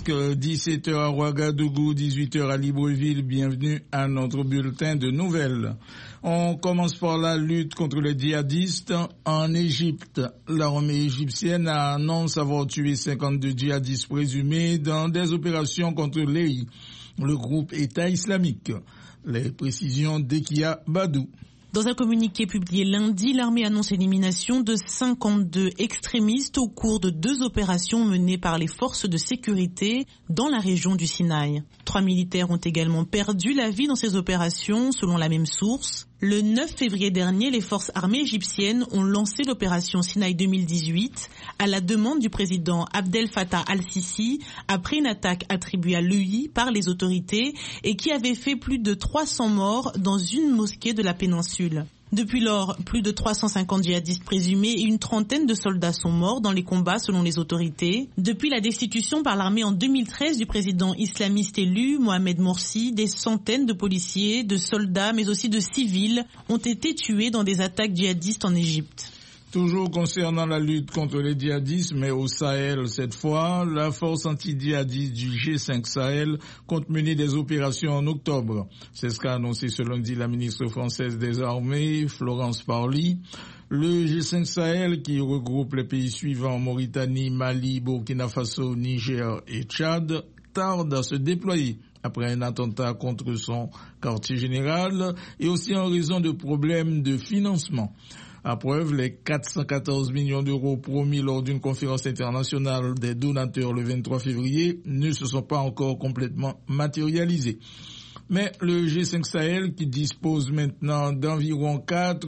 Presque 17h à Ouagadougou, 18h à Libreville. Bienvenue à notre bulletin de nouvelles. On commence par la lutte contre les djihadistes en Égypte. L'armée égyptienne annonce avoir tué 52 djihadistes présumés dans des opérations contre l'EI, le groupe État islamique. Les précisions d'Ekia Badou. Dans un communiqué publié lundi, l'armée annonce l'élimination de 52 extrémistes au cours de 2 opérations menées par les forces de sécurité dans la région du Sinaï. 3 militaires ont également perdu la vie dans ces opérations, selon la même source. Le 9 février dernier, les forces armées égyptiennes ont lancé l'opération Sinaï 2018 à la demande du président Abdel Fattah al-Sisi après une attaque attribuée à l'EI par les autorités et qui avait fait plus de 300 morts dans une mosquée de la péninsule. Depuis lors, plus de 350 djihadistes présumés et une 30aine de soldats sont morts dans les combats selon les autorités. Depuis la destitution par l'armée en 2013 du président islamiste élu, Mohamed Morsi, des centaines de policiers, de soldats mais aussi de civils ont été tués dans des attaques djihadistes en Égypte. Toujours concernant la lutte contre les djihadistes, mais au Sahel cette fois, la force anti-djihadiste du G5 Sahel compte mener des opérations en octobre. C'est ce qu'a annoncé ce lundi la ministre française des Armées, Florence Parly. Le G5 Sahel, qui regroupe les pays suivants Mauritanie, Mali, Burkina Faso, Niger et Tchad, tarde à se déployer après un attentat contre son quartier général et aussi en raison de problèmes de financement. À preuve, les 414 millions d'euros promis lors d'une conférence internationale des donateurs le 23 février ne se sont pas encore complètement matérialisés. Mais le G5 Sahel, qui dispose maintenant d'environ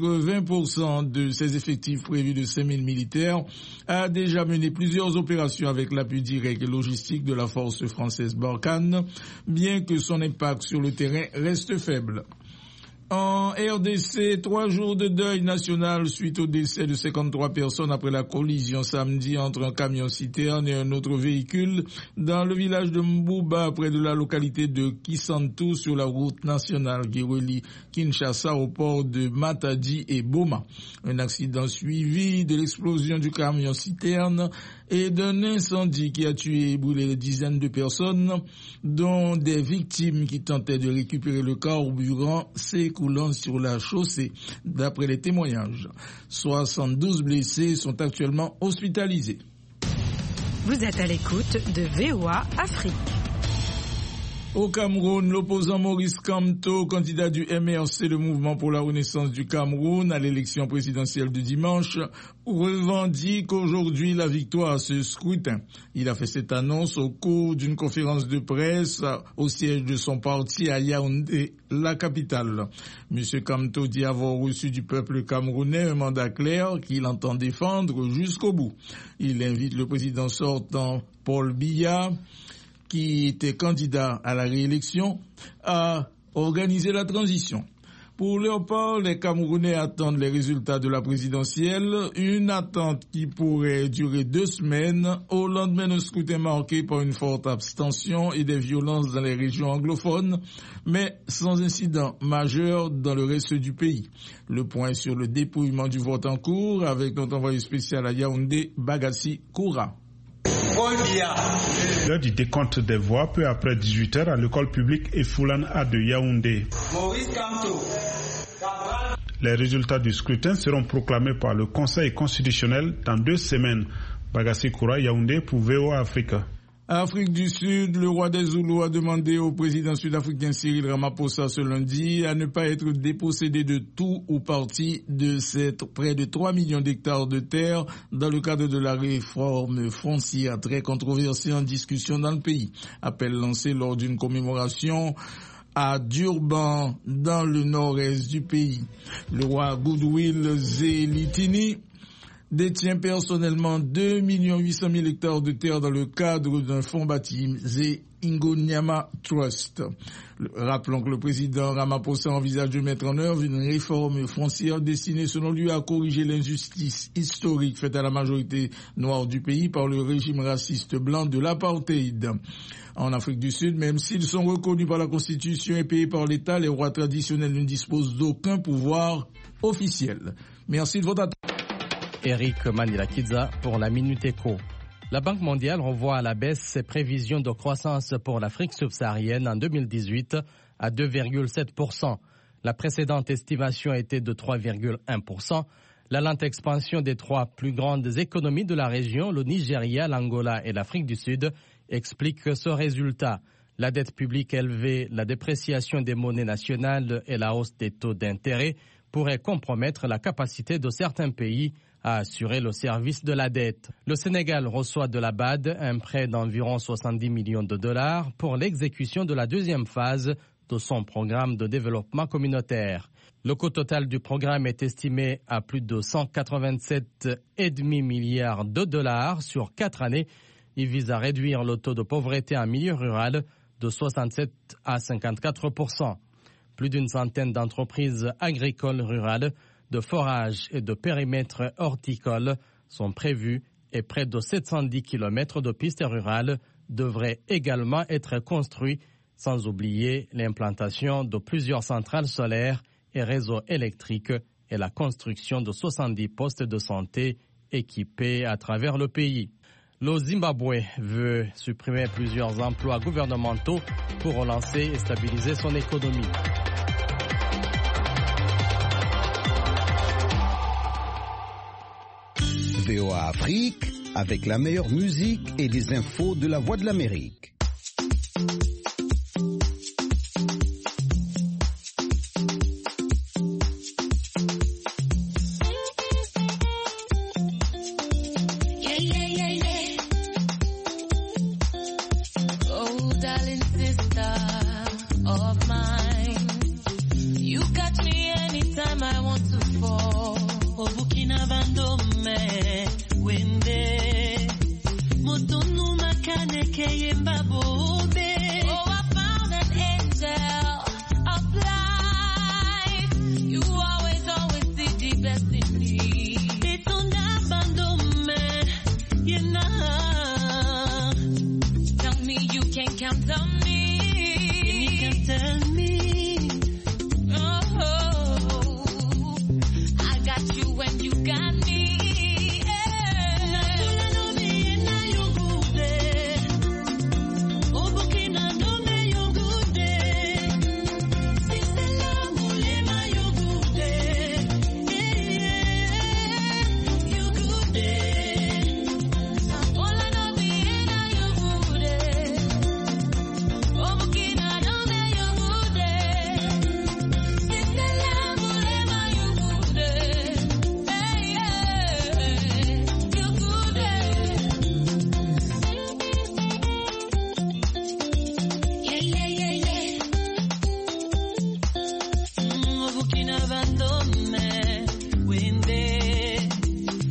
80% de ses effectifs prévus de 5000 militaires, a déjà mené plusieurs opérations avec l'appui direct et logistique de la force française Barkhane, bien que son impact sur le terrain reste faible. En RDC, 3 jours de deuil national suite au décès de 53 personnes après la collision samedi entre un camion-citerne et un autre véhicule dans le village de Mbouba, près de la localité de Kisantou, sur la route nationale qui relie Kinshasa au port de Matadi et Boma. Un accident suivi de l'explosion du camion-citerne et d'un incendie qui a tué et brûlé des dizaines de personnes, dont des victimes qui tentaient de récupérer le carburant s'écoulant sur la chaussée, d'après les témoignages. 72 blessés sont actuellement hospitalisés. Vous êtes à l'écoute de VOA Afrique. Au Cameroun, l'opposant Maurice Kamto, candidat du MRC, le mouvement pour la renaissance du Cameroun, à l'élection présidentielle de dimanche, revendique aujourd'hui la victoire à ce scrutin. Il a fait cette annonce au cours d'une conférence de presse au siège de son parti à Yaoundé, la capitale. Monsieur Kamto dit avoir reçu du peuple camerounais un mandat clair qu'il entend défendre jusqu'au bout. Il invite le président sortant, Paul Biya, qui était candidat à la réélection, à organiser la transition. Pour leur part, les Camerounais attendent les résultats de la présidentielle, une attente qui pourrait durer 2 semaines, au lendemain d'un scrutin marqué par une forte abstention et des violences dans les régions anglophones, mais sans incident majeur dans le reste du pays. Le point sur le dépouillement du vote en cours avec notre envoyé spécial à Yaoundé, Bagassi Koura. L'heure du décompte des voix peu après 18h à l'école publique Efoulan A de Yaoundé. Les résultats du scrutin seront proclamés par le Conseil constitutionnel dans 2 semaines. Bagassi Koura, Yaoundé pour VOA Afrique. Afrique du Sud, le roi des Zoulous a demandé au président sud-africain Cyril Ramaphosa ce lundi à ne pas être dépossédé de tout ou partie de cette près de 3 millions d'hectares de terre dans le cadre de la réforme foncière très controversée en discussion dans le pays. Appel lancé lors d'une commémoration à Durban, dans le nord-est du pays. Le roi Goodwill Zwelithini détient personnellement 2 800 000 hectares de terre dans le cadre d'un fonds baptisé Ingonyama Trust. Rappelons que le président Ramaphosa envisage de mettre en œuvre une réforme foncière destinée selon lui à corriger l'injustice historique faite à la majorité noire du pays par le régime raciste blanc de l'apartheid. En Afrique du Sud, même s'ils sont reconnus par la Constitution et payés par l'État, les rois traditionnels ne disposent d'aucun pouvoir officiel. Merci de votre attention. Eric Manilakidza pour la Minute Éco. La Banque mondiale revoit à la baisse ses prévisions de croissance pour l'Afrique subsaharienne en 2018 à 2,7%. La précédente estimation était de 3,1%. La lente expansion des 3 plus grandes économies de la région, le Nigeria, l'Angola et l'Afrique du Sud, explique ce résultat. La dette publique élevée, la dépréciation des monnaies nationales et la hausse des taux d'intérêt pourraient compromettre la capacité de certains pays à assurer le service de la dette. Le Sénégal reçoit de la BAD un prêt d'environ 70 millions de dollars pour l'exécution de la deuxième phase de son programme de développement communautaire. Le coût total du programme est estimé à plus de 187,5 milliards de dollars sur 4 années. Il vise à réduire le taux de pauvreté en milieu rural de 67 à 54%. Plus d'une centaine d'entreprises agricoles rurales, de forage et de périmètres horticoles sont prévues et près de 710 km de pistes rurales devraient également être construits, sans oublier l'implantation de plusieurs centrales solaires et réseaux électriques et la construction de 70 postes de santé équipés à travers le pays. Le Zimbabwe veut supprimer plusieurs emplois gouvernementaux pour relancer et stabiliser son économie. VOA Afrique, avec la meilleure musique et les infos de la Voix de l'Amérique.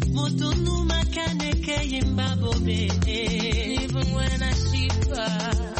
Even when I shiver